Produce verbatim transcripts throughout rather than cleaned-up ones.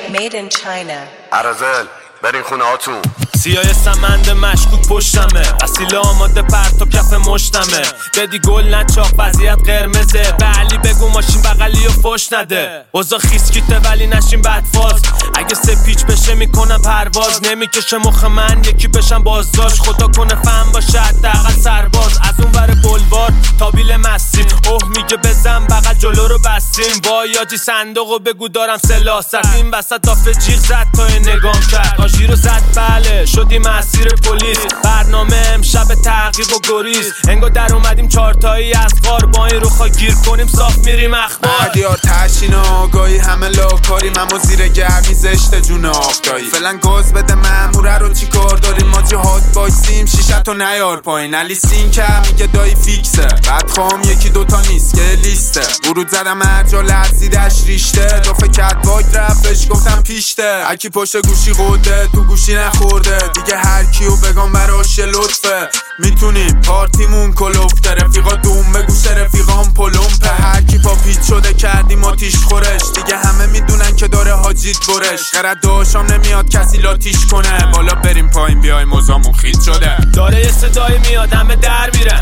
Made in China. عرضل برین خونه هاتون. سیاه سمند مشکوک پشتمه، اصیل آماده پرتو کف مشتمه. بدی گل نچاق وضعیت قرمزه، به علی بگو ماشین بغلی و فش نده. اوضاع خیسکیته ولی نشین بدفاز، اگه سه پیچ بشه میکنم پرواز. نمیکشه مخ من یکی بشم بازداشت، خدا کنه فهم باشه حداقل سرباز. از اون ور بلوار تا بیل مسیم، اوه میگه بزن بغل جلو رو بستیم. با یاجی صندوقو بگو دارم سلاست، این وسط دافه جیغ زد تا نگام کرد. آژی رو زد بله شدیم مسیر پلیس، برنامه امشب تعقیب و گریز. انگار در اومدیم چارتایی از غار، با این روخا گیر کنیم صاف میریم اخبار. عدیار تشین و آگاهی همه لاکاری، ممو زیر گرمی زشت جون آفتایی. فعلا گاز بده ماموره رو چی کار داریم، ما جهاد بایستیم شیشتو نیار پایین. علی سین که میگه دایی فیکسه، بعد خواهم یکی دوتا نیست که لیسته. ورود زدم هرجا لرزیدش ریشته، دافه کت واک رفتش گفتم پیشته. اکی پشت گوشی قده تو گوشی نخورده، دیگه هر کیو بگم براش لطفه. میتونیم پارتیمون کلوفته، رفیقا دوم بگوشه رفیقام پلومپه. هر کی پا پیچ شده کردیم آتیش خورش، دیگه همه میدونن که داره حاجیت برش. غرد داشام نمیاد کسی لاتیش کنه، بالا بریم پایین بیای موزامون خیت شده. داره یه صدایی میاد همه در میرن،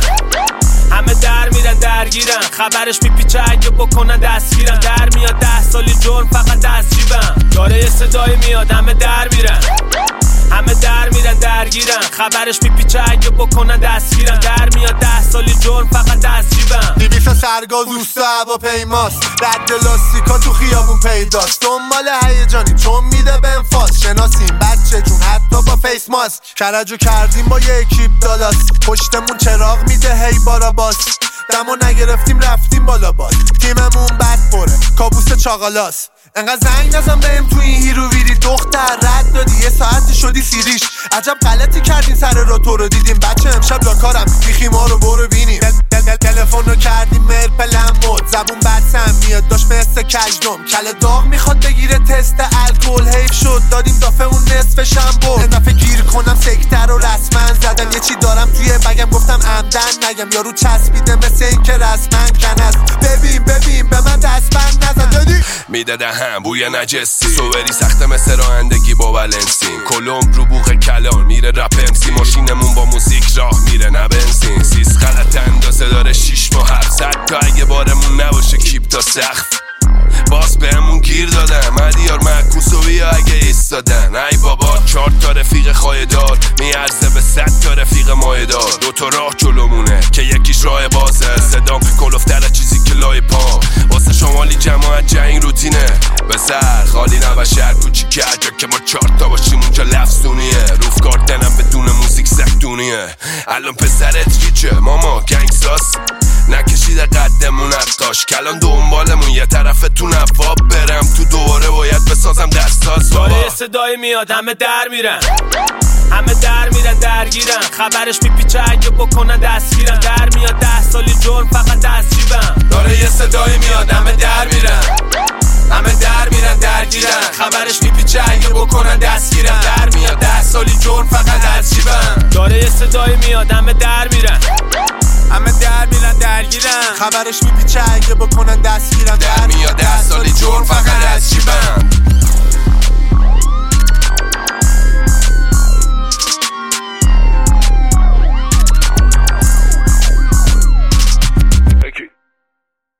همه در میرن درگیرن. خبرش میپیچه اگه بکنن دستگیرن، در میاد ده سالی جرم فقط دست جیبن. داره یه صدایی میاد همه در میرن، همه در میرن درگیرن. خبرش میپیچه اگه بکنن دستگیرن، در میاد ده سالی جرم فقط دست جیبن. دیویس سرگاز اوست و هوا پیماست، رد لاستیکا تو خیابون پیداست. دنبال هیجانی چون میده به انفاس، شناسیم بچه جون حتی با فیس ماسک. کرجو کردیم با یه اکیپ دالاس، پشتمون چراغ میده هی بارا باس. دمو نگرفتیم رفتیم بالا باز، تیممون بد پره کابوس چاقالاس. انقدر زنگ نزن بهم تو این هیرو ویری، دختر رد دادی یه ساعت شدی سیریش. عجب غلطی کردین سر رو تو رو دیدیم، بچه امشب لاکارم بیخی ما رو برو بینیم. دل دل تلفن رو کردیم مرپلم مود، زبون بد سم میاد داشت مثل کجدم. کل داغ میخواد بگیره تست الکل، حیف شد دادیم دافه اون نصفشم برد. نفه گیر کنم سکتر رو رسما زدم، یه چی دارم توی بگم گفتم عمدن نگم. یارو چسبیده مثل این که رسما کن است. ببین ببین به من دستبند نزن دادی میده دهم بوی نجسی، سوبری سخته مثل رانندگی با ولنسین. کلمب رو بوغ کلان میره رپ امسی، ماشینمون با موزیک راه میره نه بنزین. سیس غلط اندازه داره شیش ماه هفتصد تا اگه بارمون نباشه کیپ تا سقف. باز بهمون گیر دادن عدیار معکوس و بیا اگه ایستادن. ای بابا چهار تا رفیق خایدار میارزه به صد تا رفیق مایدار. دو تا راه جلومونه که یکیش راه بازه، صدام کلوفتر چیزی که لای پا. واسه شمالی جماعت جنگ روتینه، بسر خالی نباشه کوچیک جا که ما چهار تا باشیم اونجا لفظونیه. روف کارتنم بدون موزیک سختونیه. الان پسرت ریچه ماما گنگساس، نکشیده قدمون نقاش. کلان دنبالمون یه طرف تو نواب، برم تو دوباره باید بسازم دستاز. داره یه صدایی میاد همه در میرن، همه در میرن درگیرن. خبرش میپیچه اگه بکنن دستگیرن، در میاد ده سالی جرم فقط دست جیبن. داره یه صدایی میاد همه در میرن، همه در میرن درگیرن. خبرش میپیچه اگه بکنن دستگیرن، در میاد ده سالی جرم فقط دست جیبن. داره یه صدایی میاد همه در میرن، همه در میرن درگیرن. خبرش میپیچه اگه بکنن